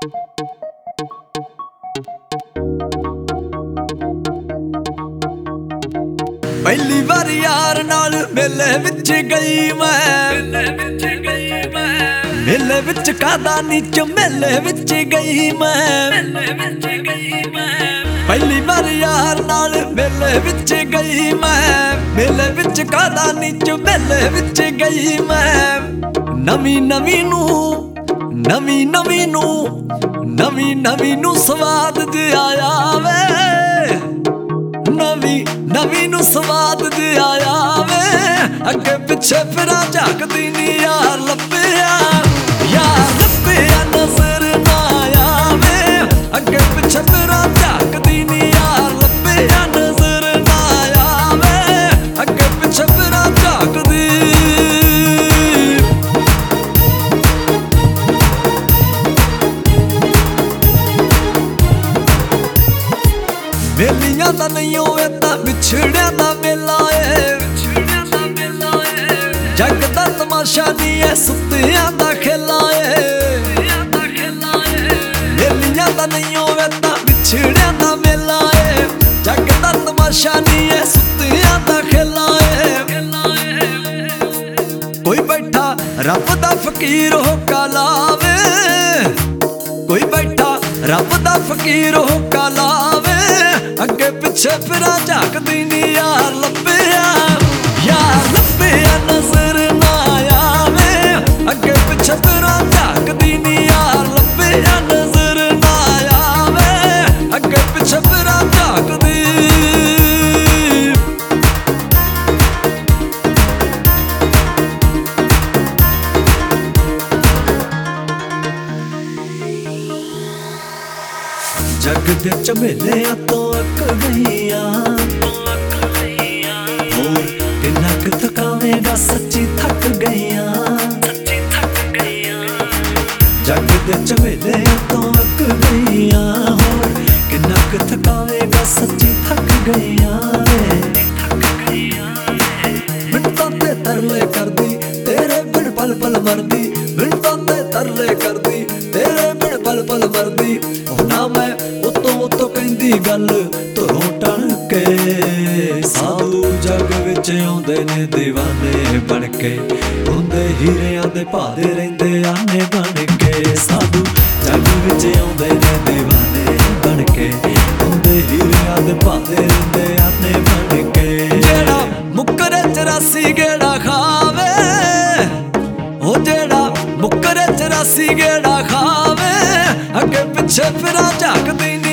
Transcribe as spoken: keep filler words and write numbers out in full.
ਪਹਿਲੀ ਵਾਰ ਯਾਰ ਨਾਲ ਮੇਲੇ ਵਿੱਚ ਗਈ ਮੈਂ ਮੇਲੇ ਵਿੱਚ ਕਾਦਾ ਨੀ ਝਮੇਲੇ ਵਿੱਚ ਗਈ ਮੈਂ ਪਹਿਲੀ ਵਾਰ ਯਾਰ ਨਾਲ ਮੇਲੇ ਵਿੱਚ ਗਈ ਮੈਂ ਮੇਲੇ ਵਿੱਚ ਕਾਦਾ ਨੀ ਝਮੇਲੇ ਵਿੱਚ ਗਈ ਮੈਂ ਨਵੀਂ ਨਵੀਂ ਨੂੰ ਨਵੀਂ ਨਵੀਂ ਨੂੰ ਨਵੀਂ ਨਵੀਂ ਨੂੰ ਸਵਾਦ ਜਿਹਾ ਵੇ ਨਵੀਂ ਨਵੀਂ ਨੂੰ ਸਵਾਦ ਜਿਹਾ ਵੇ ਅੱਗੇ ਪਿੱਛੇ ਫਿਰਾਂ ਝਾਕਦੀ ਨੀ ਯਾਰ ਲੱਭਿਆ ਯਾਰ ਲੱਭਿਆ ਨਜ਼ਰ ਨਾ ਆਵੇ ਅੱਗੇ ਪਿੱਛੇ ਫਿਰਾਂ ਝਾਕਦੀ ਨੀ ਯਾਰ ਲੱਭਿਆ ਨਜ਼ਰ ਨਾ ਆਵੇ ਅੱਗੇ ਪਿੱਛੇ ਫਿਰਾਂ ਝਾਕਦੀ ਮੇਲੀਆਂ ਦਾ ਨਹੀਂ ਹੋਵੇ ਤਾਂ ਵਿਛੜਿਆਂ ਦਾ ਮੇਲਾ ਏ ਜੱਗ ਦਾ ਤਮਾਸ਼ਾ ਨਹੀਂ ਏ ਸੁੱਤਿਆਂ ਦਾ ਖੇਲਾ ਏ ਮੇਲੀਆਂ ਦਾ ਨਹੀਂ ਹੋਵੇ ਤਾਂ ਵਿਛੜਿਆਂ ਦਾ ਮੇਲਾ ਏ ਜੱਗ ਦਾ ਤਮਾਸ਼ਾ ਨਹੀਂ ਏ ਸੁੱਤਿਆਂ ਦਾ ਖੇਲਾ ਏ ਕੋਈ ਬੈਠਾ ਰੱਬ ਦਾ ਫਕੀਰ ਹੋ ਕਲਾਵੇ ਕੋਈ ਬੈਠਾ ਰੱਬ ਦਾ ਫਕੀਰ ਹੋ ਕਲਾਵੇ ਅੱਗੇ ਪਿੱਛੇ ਫਿਰਾਂ ਝਾਕਦੀ ਨੀ ਯਾਰ ਲੱਭਿਆ ਯਾਰ ਲੱਭਿਆ ਨਜ਼ਰ ਨਾ ਆਵੇ ਅੱਗੇ ਪਿੱਛੇ ਫਿਰਾਂ ਝਾਕਦੀ ਨੀ ਯਾਰ ਲੱਭਿਆ ਨਜ਼ਰ ਨਾ ਆਵੇ ਅੱਗੇ ਪਿੱਛੇ ਫਿਰਾਂ ਝਾਕਦੀ ਜੱਗ ਦੇ ਝਮੇਲਿਆਂ ਤੋਂ ਅੱਕ ਗਈਆਂ ਹੋਰ ਕਿੰਨਾ ਕੁ ਥਕਾਵੇਂਗਾ ਸੱਚੀ ਥੱਕ ਗਈਆਂ ਜੱਗ ਦੇ ਝਮੇਲਿਆਂ ਤੋਂ ਅੱਕ ਗਈਆਂ ਹੋਰ ਕਿੰਨਾ ਕੁ ਥਕਾਵੇਂਗਾ ਸੱਚੀ ਥੱਕ ਗਈਆਂ ਮਿੰਟਾਂ ਤੇ ਤਰਲੇ ਕਰਦੀ ਤੇਰੇ ਬਿਨ ਪਲ ਪਲ ਮਰਦੀ ਮਿੰਟਾਂ ਤੇ ਤਰਲੇ ਕਰਦੀ ਤੇਰੇ ਬਿਨ ਪਲ ਪਲ ਮਰਦੀ ਉਹ ਨਾ ਮੈਂ ਉਤੋਂ ਉਤੋਂ ਕਹਿੰਦੀ ਗੱਲ ਧਰੋਂ ਟਣ ਕੇ ਸਾਧੂ ਜੱਗ ਵਿੱਚ ਆਉਂਦੇ ਨੇ دیਵਾਨੇ ਬਣ ਕੇ ਹੁੰਦੇ ਹੀਰਿਆਂ ਦੇ ਭਾਦੇ ਰਹਿੰਦੇ ਆਨੇ ਬਣ ਕੇ ਸਾਧੂ ਜੱਗ ਵਿੱਚ ਆਉਂਦੇ ਨੇ دیਵਾਨੇ ਬਣ ਕੇ ਹੁੰਦੇ ਹੀਰਿਆਂ ਦੇ ਭਾਦੇ ਰਹਿੰਦੇ ਆਨੇ ਬਣ ਕੇ ਜਿਹੜਾ ਮੁੱਕਰੇ ਚਰਾਸੀ ਗੇੜਾ ਖਾਵੇ ਉਹ ਜਿਹੜਾ ਮੁੱਕਰੇ ਚਰਾਸੀ ਗੇੜਾ ਖਾਵੇ ਅੱਗੇ ਪਿੱਛੇ ਫਿਰਾਂ ਝਾਕਦੀ ਨੀ